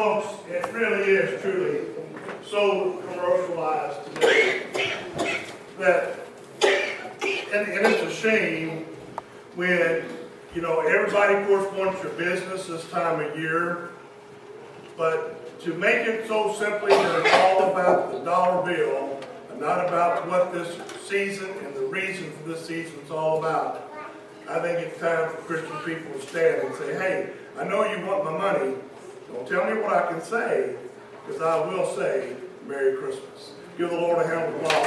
folks, it really is truly so commercialized today that, and it's a shame when, you know, everybody, of course, wants your business this time of year, but to make it so simply that it's all about the dollar bill and not about what this season and the reason for this season is all about, I think it's time for Christian people to stand and say, hey, I know you want my money. Don't tell me what I can say, because I will say, Merry Christmas. Give the Lord a hand of applause.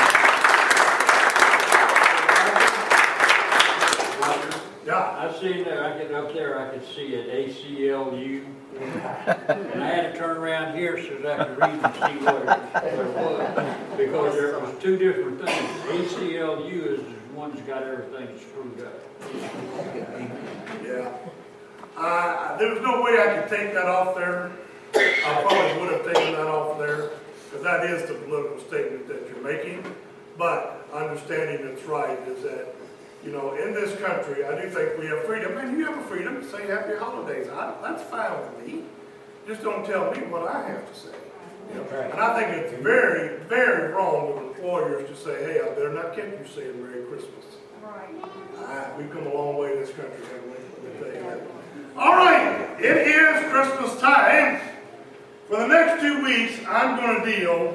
Yeah. I seen there, I get up there, I could see it, ACLU. And I had to turn around here so that I could read and see what it was. Because there was two different things. ACLU is the one that's got everything screwed up. Yeah. There was no way I could take that off there. I probably would have taken that off there, because that is the political statement that you're making. But understanding it's right is that, you know, in this country, I do think we have freedom, and you have a freedom to say happy holidays. That's fine with me. Just don't tell me what I have to say. You know? And I think it's very, very wrong of employers to say, hey, I better not catch you saying Merry Christmas. Right. We've come a long way in this country, haven't we? Let me tell you that. All right, it is Christmas time. For the next 2 weeks, I'm going to deal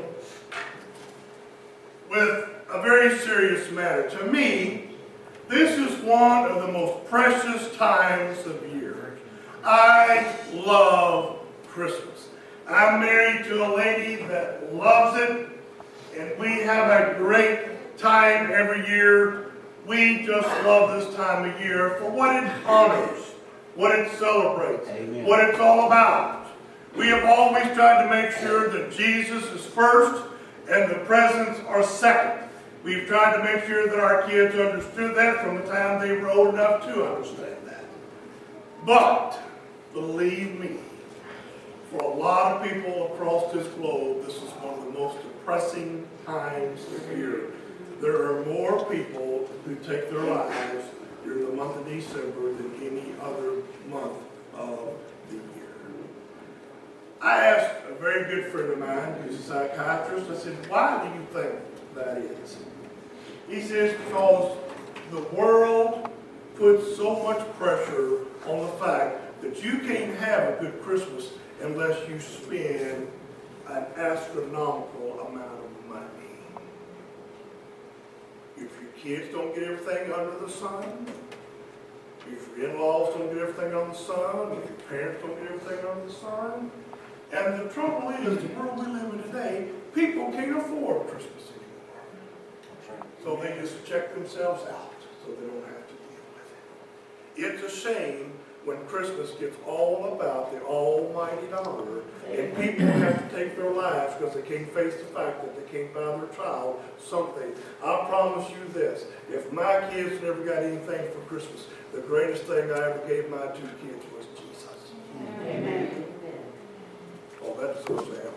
with a very serious matter. To me, this is one of the most precious times of year. I love Christmas. I'm married to a lady that loves it, and we have a great time every year. We just love this time of year for what it honors, what it celebrates, Amen. What it's all about. We have always tried to make sure that Jesus is first and the presents are second. We've tried to make sure that our kids understood that from the time they were old enough to understand that. But, believe me, for a lot of people across this globe, this is one of the most depressing times of year. There are more people who take their lives during the month of December than any other month of the year. I asked a very good friend of mine, who's a psychiatrist, I said, why do you think that is? He says, because the world puts so much pressure on the fact that you can't have a good Christmas unless you spend an astronomical amount of money. If your kids don't get everything under the sun, if your in-laws don't get everything on the sun, if your parents don't get everything on the sun, and the trouble is, the world we live in today, people can't afford Christmas anymore. So they just check themselves out so they don't have to deal with it. It's a shame when Christmas gets all about the almighty dollar and people have to take their lives because they can't face the fact that they can't buy their child something. I promise you this, if my kids never got anything for Christmas, the greatest thing I ever gave my 2 kids was Jesus. Amen. Oh, that deserves to happen.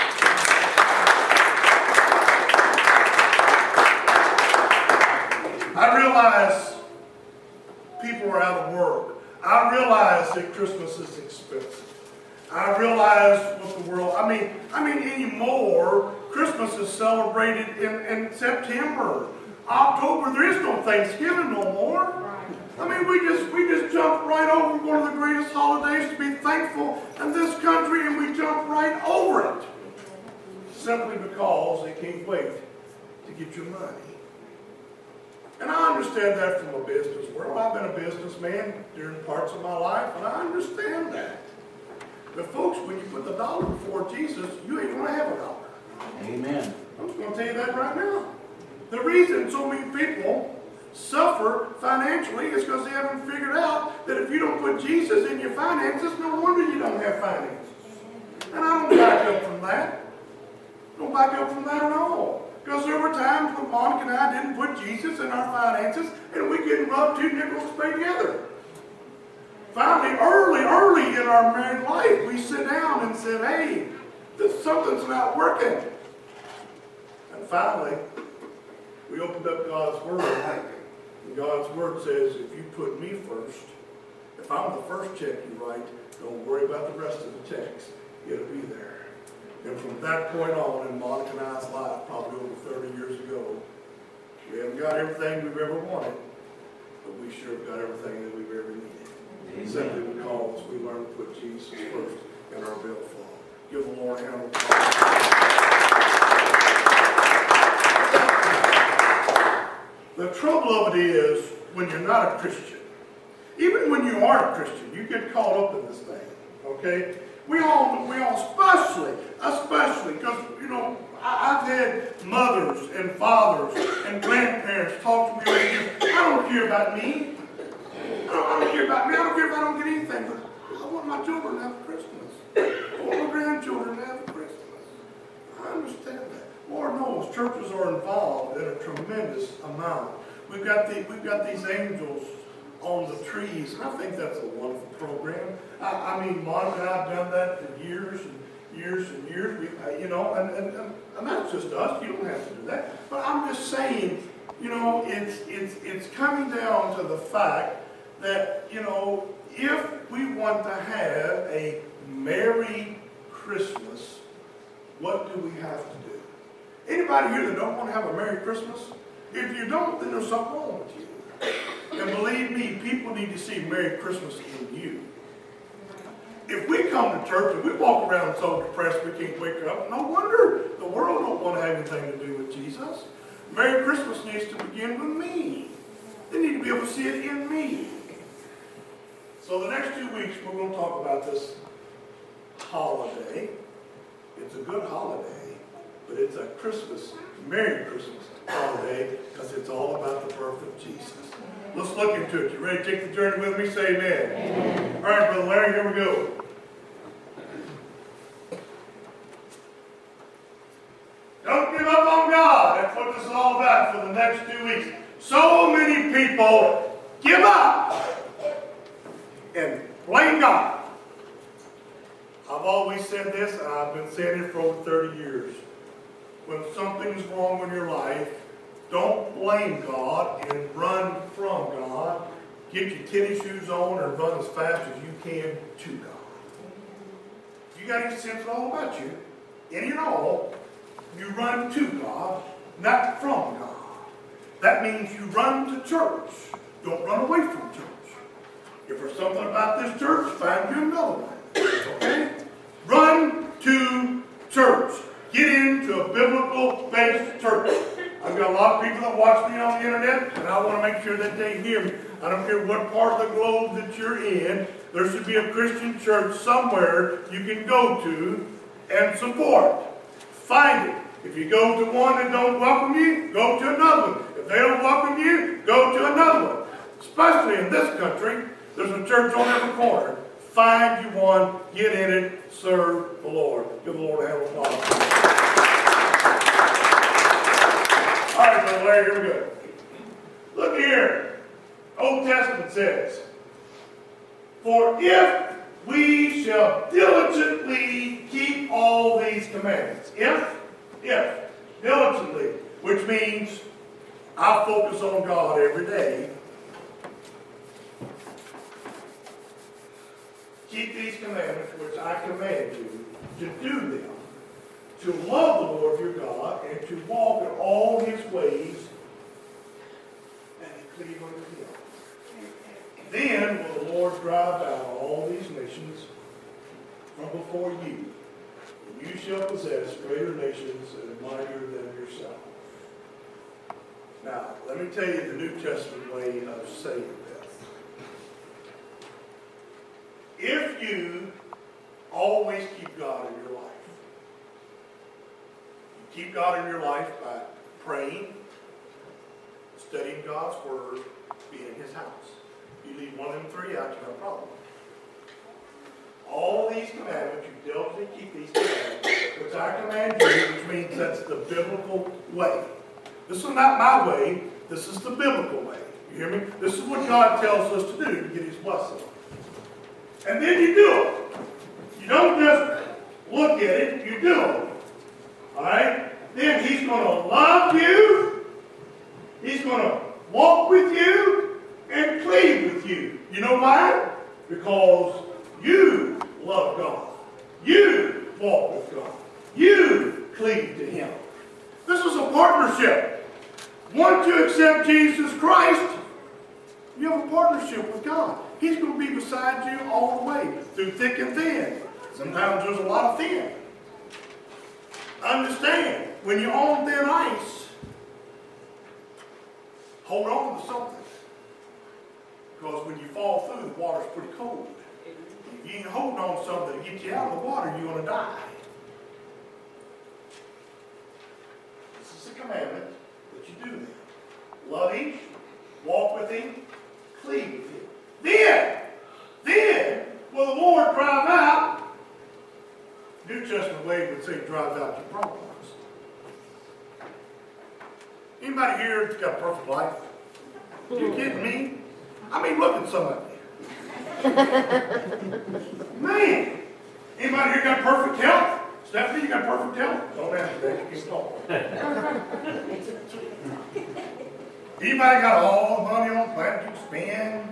I realize people are out of work. I realize that Christmas is expensive. I realize what the world, I mean anymore, Christmas is celebrated in September. October, there is no Thanksgiving no more. I mean, we just jump right over one of the greatest holidays to be thankful in this country, and we jump right over it. Simply because they can't wait to get your money. And I understand that from a business world. I've been a businessman during parts of my life, and I understand that. But folks, when you put the dollar before Jesus, you ain't going to have a dollar. Amen. I'm just going to tell you that right now. The reason so many people suffer financially is because they haven't figured out that if you don't put Jesus in your finances, no wonder you don't have finances. And I don't back up from that. Don't back up from that at all. Because there were times when Monica and I didn't put Jesus in our finances, and we couldn't rub 2 nickels to pay together. Finally, early in our married life, we sit down and said, hey, something's not working. And finally, we opened up God's Word, and God's Word says, if you put me first, if I'm the first check you write, don't worry about the rest of the checks. it'll be there. And from that point on in Monica and I's life, probably over 30 years ago, we haven't got everything we've ever wanted, but we sure have got everything that we've ever needed. Simply because we learned to put Jesus first in our billfold. Give the Lord a hand of applause. The trouble of it is, when you're not a Christian, even when you are a Christian, you get caught up in this thing, okay? We all especially, because, you know, I've had mothers and fathers and grandparents talk to me like this. I don't care about me. I don't care about me. I don't care if I don't get anything, but I want my children to have a Christmas. I want my grandchildren to have a Christmas. I understand that. Lord knows churches are involved in a tremendous amount. We've got these angels on the trees, and I think that's a wonderful program. I mean, Monica and I have done that for years and years and years. You know, and that's just us. You don't have to do that. But I'm just saying, you know, it's coming down to the fact that, you know, if we want to have a Merry Christmas, what do we have to do? Anybody here that don't want to have a Merry Christmas? If you don't, then there's something wrong with you. And believe me, people need to see Merry Christmas in you. If we come to church and we walk around so depressed we can't wake up, no wonder the world don't want to have anything to do with Jesus. Merry Christmas needs to begin with me. They need to be able to see it in me. So the next 2 weeks we're going to talk about this holiday. It's a good holiday, but it's a Christmas, Merry Christmas holiday, because it's all about the birth of Jesus. Let's look into it. You ready to take the journey with me? Say amen. Amen. All right, Brother Larry, here we go. Don't give up on God. That's what this is all about for the next 2 weeks. So many people give up and blame God. I've always said this, and I've been saying it for over 30 years. When something's wrong in your life, don't blame God and run from God. Get your tennis shoes on and run as fast as you can to God. You got any sense at all about you? Any at all, you run to God, not from God. That means you run to church. Don't run away from church. If there's something about this church, find you another one. Okay? Run to church. Get into a biblical-based church. I've got a lot of people that watch me on the internet, and I want to make sure that they hear me. I don't care what part of the globe that you're in. There should be a Christian church somewhere you can go to and support. Find it. If you go to one that don't welcome you, go to another one. If they don't welcome you, go to another one. Especially in this country, there's a church on every corner. Find you one, get in it, serve the Lord. Give the Lord a hand of applause. All right, Brother Larry, here we go. Look here. Old Testament says, for if we shall diligently keep all these commandments. If, diligently, which means I focus on God every day. Keep these commandments which I command you to do them, to love the Lord your God, and to walk in all his ways, and to cleave unto him. Then will the Lord drive out all these nations from before you, and you shall possess greater nations and mightier than yourself. Now, let me tell you the New Testament way of saying this. If you always keep God in your life, you keep God in your life by praying, studying God's Word, being in his house. You leave one of them three out, you have a problem. All these commandments, you diligently keep these commandments, which I command you, which means that's the biblical way. This is not my way, this is the biblical way. You hear me? This is what God tells us to do to get his blessing. And then you do it. You don't just look at it, you do it. Alright? Then he's going to love you. He's going to walk with you and cleave with you. You know why? Because you love God. You walk with God. You cleave to Him. This is a partnership. Once you accept Jesus Christ, you have a partnership with God. He's going to be beside you all the way, through thick and thin. Sometimes there's a lot of thin. Understand, when you're on thin ice, hold on to something. Because when you fall through, the water's pretty cold. If you ain't holding on to something to get you out of the water, you're going to die. This is a commandment that you do that. Love Him, walk with Him, cleave with Him. Then, will the Lord drive out? New Testament way would say drive out your problems. Anybody here that's got a perfect life? You kidding me? I mean, look at some of you. Man! Anybody here got perfect health? Stephanie, you got perfect health? Don't answer that. You can talk. Anybody got all the money on planet you spend?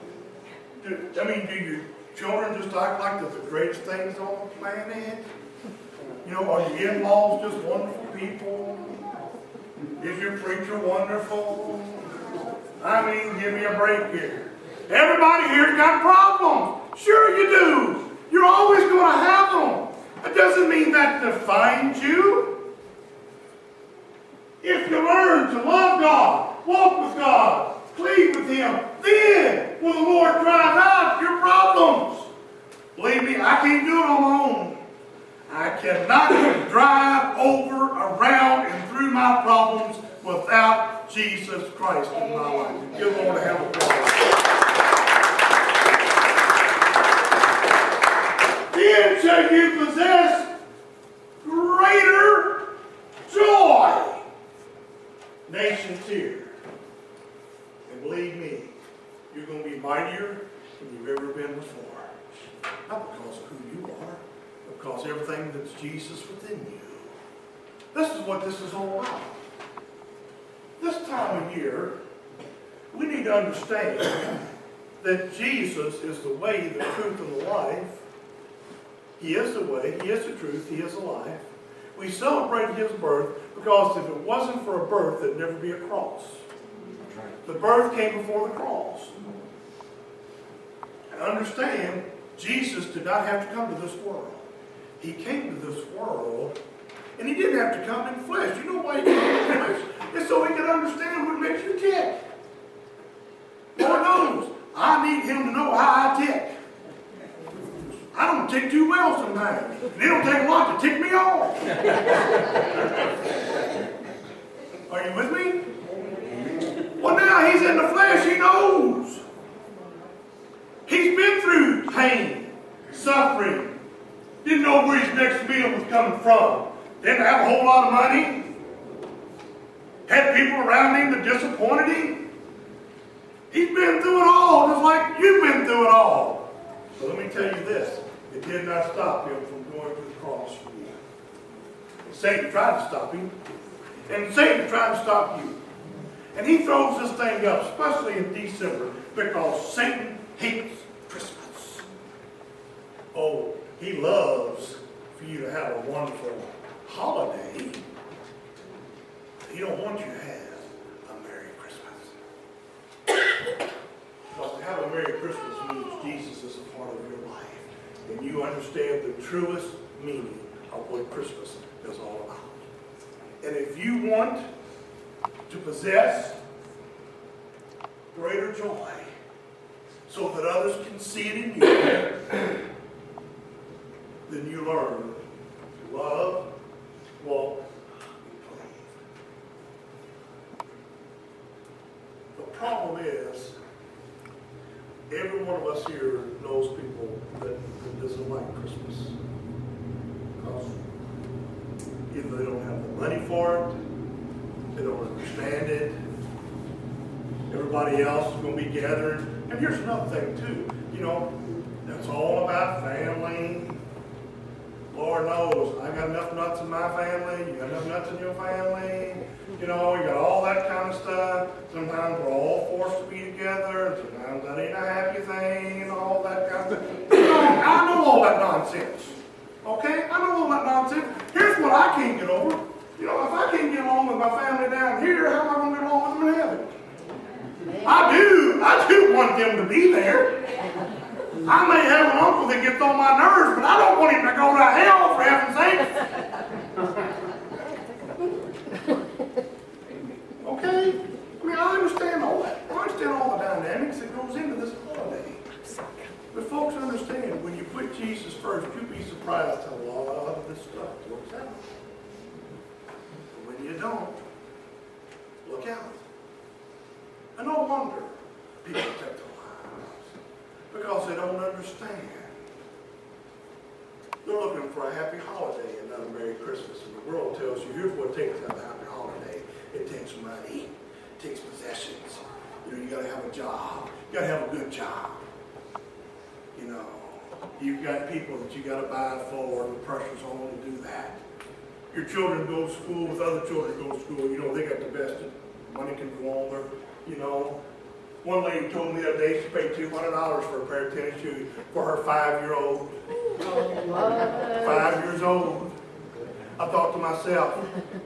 Do your children just act like they're the greatest things on the planet? You know, are your in-laws just wonderful people? Is your preacher wonderful? I mean, give me a break here. Everybody here's got problems. Sure you do. You're always going to have them. It doesn't mean that defines you. If you learn to love God, walk with God, cleave with Him, then will the Lord drive out your problems. Believe me, I can't do it on my own. I cannot drive over, around, and through my problems without Jesus Christ in my life. Give the Lord a hand of applause. Then shall you possess greater joy. Nations here. And believe me, you're going to be mightier than you've ever been before. Not because of who you are, but because everything that's Jesus within you. This is what this is all about. This time of year, we need to understand that Jesus is the way, the truth, and the life. He is the way, He is the truth, He is the life. We celebrate His birth because if it wasn't for a birth, there'd never be a cross. The birth came before the cross. And understand, Jesus did not have to come to this world. He came to this world, and He didn't have to come in flesh. You know why He came in flesh? It's so He could understand what makes you tick. Lord knows, I need Him to know how I tick. I don't tick too well sometimes. And it don't take a lot to tick me off. Are you with me? Well, now He's in the flesh. He knows. He's been through pain, suffering. Didn't know where his next meal was coming from. Didn't have a whole lot of money. Had people around him that disappointed him. He's been through it all, just like you've been through it all. So let me tell you this. It did not stop Him from going to the cross for you. Satan tried to stop Him. And Satan tried to stop you. And he throws this thing up, especially in December, because Satan hates Christmas. Oh, he loves for you to have a wonderful holiday. He don't want you to have a Merry Christmas. Because to have a Merry Christmas means Jesus is a part of your life. And you understand the truest meaning of what Christmas is all about. And if you want to possess greater joy so that others can see it in you, then you learn to love, walk, and cleave. The problem is, every one of us here knows people that doesn't like Christmas. Because either they don't have the money for it, they don't understand it, everybody else is going to be gathering. And here's another thing too, you know, it's all about family. Lord knows, I got enough nuts in my family, you got enough nuts in your family, you know, you got all that kind of stuff. Sometimes we're all forced to be together, and sometimes that ain't a happy thing, and all that kind of stuff. You know, I know all that nonsense. Okay? I know all that nonsense. Here's what I can't get over. You know, if I can't get along with my family down here, how am I going to get along with them in heaven? I do want them to be there. I may have an uncle that gets on my nerves, but I don't want him to go to hell, for heaven's sake. Okay? I mean, I understand all that. I understand all the dynamics that goes into this holiday. But folks, understand, when you put Jesus first, you'd be surprised how a lot of this stuff works out. But when you don't, look out. And no wonder people take their lives, because they don't understand. They're looking for a happy holiday and not a Merry Christmas. And the world tells you, here's what it takes to have a happy holiday. It takes money. It takes possessions. You know, you got to have a job. You got to have a good job. You know, you've got people that you got to buy for, and the pressure's on to do that. Your children go to school with other children go to school. You know, they got the best. Money can go on there. You know, one lady told me the other day she paid $200 for a pair of tennis shoes for her 5-year-old. 5 years old. I thought to myself,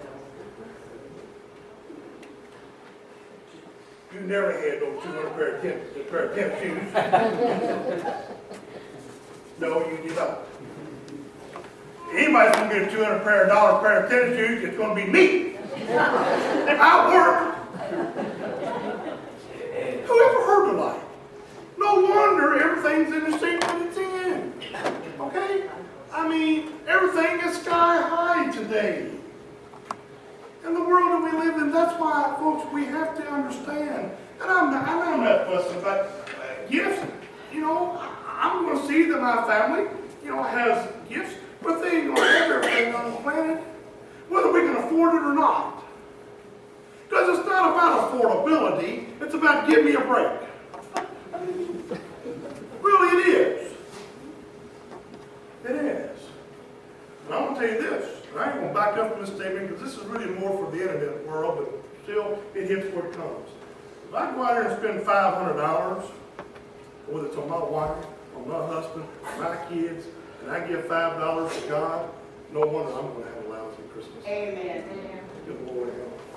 you never had those 200 pair of tennis shoes. No, you did not. Anybody's going to get a $200 pair of tennis shoes, it's going to be me. I work. Whoever heard of life? No wonder everything's in the shape that it's in. Okay? I mean, everything is sky high today. In the world that we live in, that's why, folks, we have to understand. And I'm not fussing about gifts. You know, I'm going to see that my family, you know, has gifts, but they ain't going to have everything on the planet, whether we can afford it or not. Because it's not about affordability, it's about give me a break. Really, it is. It is. And I'm going to tell you this, and I ain't going to back up from this statement because this is really more for the internet world, but still, it hits where it comes. If I go out here and spend $500, whether it's on my wife, on my husband, my kids, and I give $5 to God, no wonder I'm going to have a lousy Christmas. Amen. Good Lord.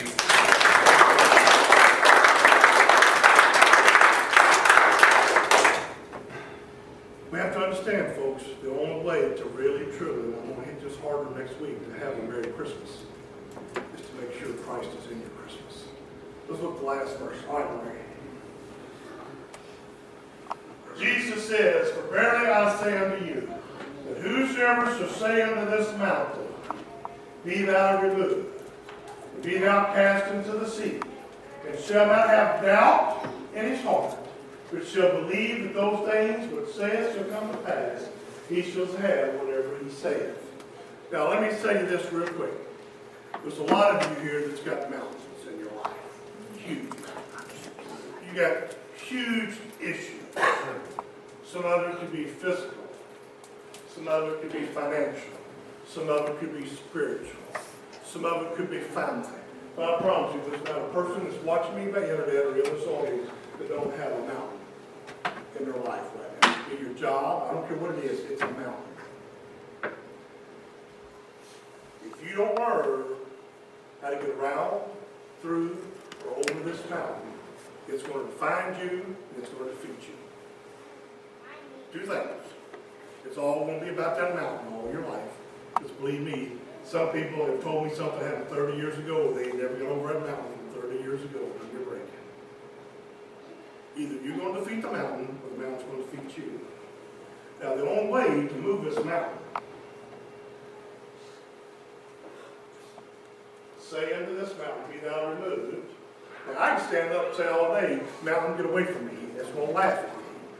We have to understand, folks, the only way to really, truly, and I'm going to hit this harder next week, to have a Merry Christmas, is to make sure Christ is in your Christmas. Let's look at the last verse. All right, Mary. Jesus says, "For verily I say unto you, that whosoever shall say unto this mountain, Be thou removed, and be thou cast into the sea, and shall not have doubt in his heart, but shall believe that those things which saith shall come to pass, he shall have whatever he saith." Now let me say this real quick. There's a lot of you here that's got mountains in your life. Huge mountains. You got huge issues. Some of it could be physical. Some of it could be financial. Some of it could be spiritual. Some of it could be family. But I promise you, there's not a person that's watching me by internet or the other audience that don't have a mountain in their life right now. It's your job, I don't care what it is, it's a mountain. If you don't learn how to get around, through, or over this mountain, it's going to find you and it's going to defeat you. Two things. It's all going to be about that mountain all your life. Just believe me, some people have told me something happened 30 years ago. They never got over that mountain from 30 years ago. You're breaking. Either you're going to defeat the mountain or the mountain's going to defeat you. Now, the only way to move this mountain, say unto this mountain, Be thou removed. Now, I can stand up and say all day, mountain, get away from me. That's going to laugh at me.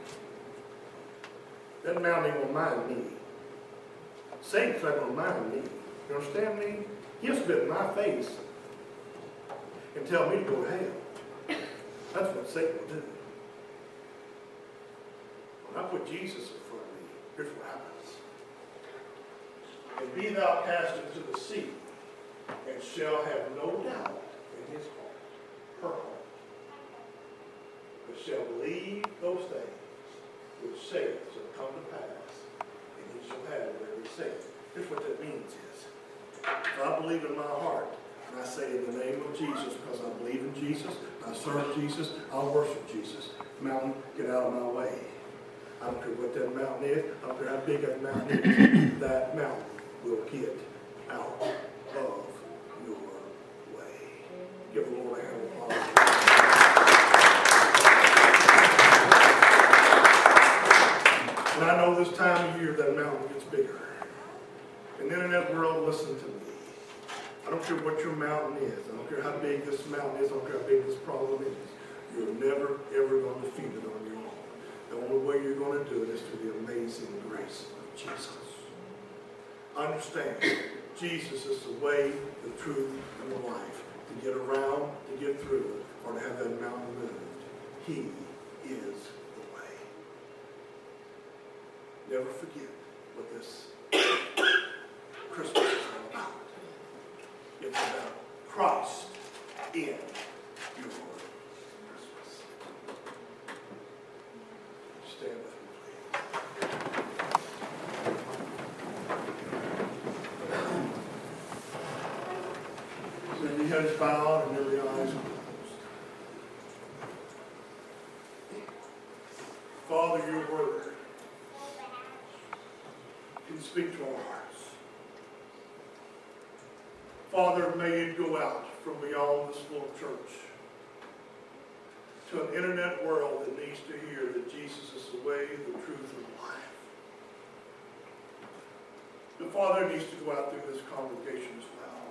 That mountain ain't going to mind me. Satan's not going to mind me. You understand me? He'll spit in my face and tell me to go to hell. That's what Satan will do. When I put Jesus in front of me, here's what happens. And be thou cast into the sea, and shall have no doubt in his heart, her heart, but shall believe those things which saith shall come to pass, and he shall have whatever he saith. Here's what that means is, if I believe in my heart, and I say in the name of Jesus, because I believe in Jesus, I serve Jesus, I worship Jesus, mountain, get out of my way. I don't care what that mountain is, I don't care how big that mountain is, that mountain will get out of your way. Give the Lord a hand of applause. And I know this time of year that mountain gets bigger. And then in that world, listen to me. I don't care what your mountain is. I don't care how big this mountain is. I don't care how big this problem is. You're never, ever going to defeat it on your own. The only way you're going to do it is through the amazing grace of Jesus. Understand, Jesus is the way, the truth, and the life. To get around, to get through, or to have that mountain moved. He is the way. Never forget what this Christmas is all about. It's about Christ in your Christmas. Stand with me, please. So your heads bowed and every eyes closed. Father, your word can speak to our hearts. Father, may it go out from beyond this little church to an internet world that needs to hear that Jesus is the way, the truth, and the life. The Father needs to go out through this congregation as well.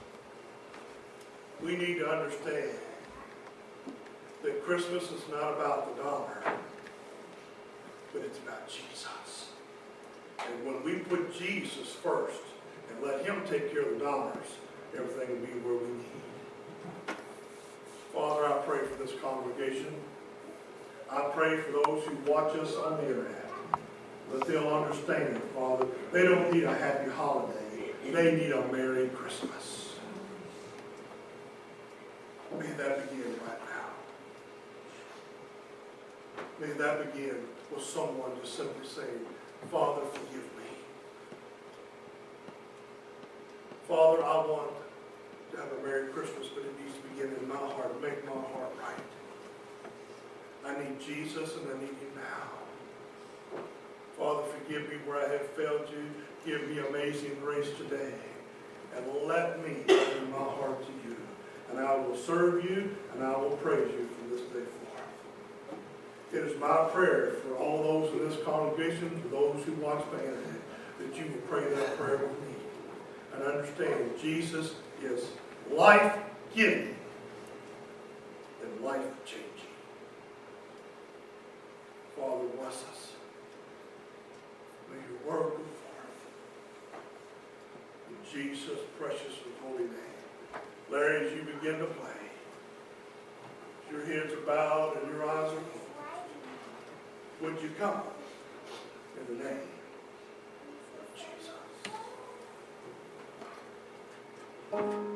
We need to understand that Christmas is not about the dollar, but it's about Jesus. And when we put Jesus first and let him take care of the dollars, everything will be where we need. Father, I pray for this congregation. I pray for those who watch us on the internet, that they'll understand, Father, they don't need a happy holiday. They need a Merry Christmas. May that begin right now. May that begin with someone just simply saying, Father, forgive me. Father, I want to have a Merry Christmas, but it needs to begin in my heart. Make my heart right. I need Jesus and I need you now. Father, forgive me where I have failed you. Give me amazing grace today. And let me open my heart to you. And I will serve you and I will praise you from this day forth. It is my prayer for all those in this congregation, for those who watch the internet, that you will pray that prayer with me. And understand Jesus is life-giving and life-changing. Father, bless us. May your word go forth. In Jesus' precious and holy name. Larry, as you begin to play, your heads are bowed and your eyes are closed. Would you come in the name of Jesus?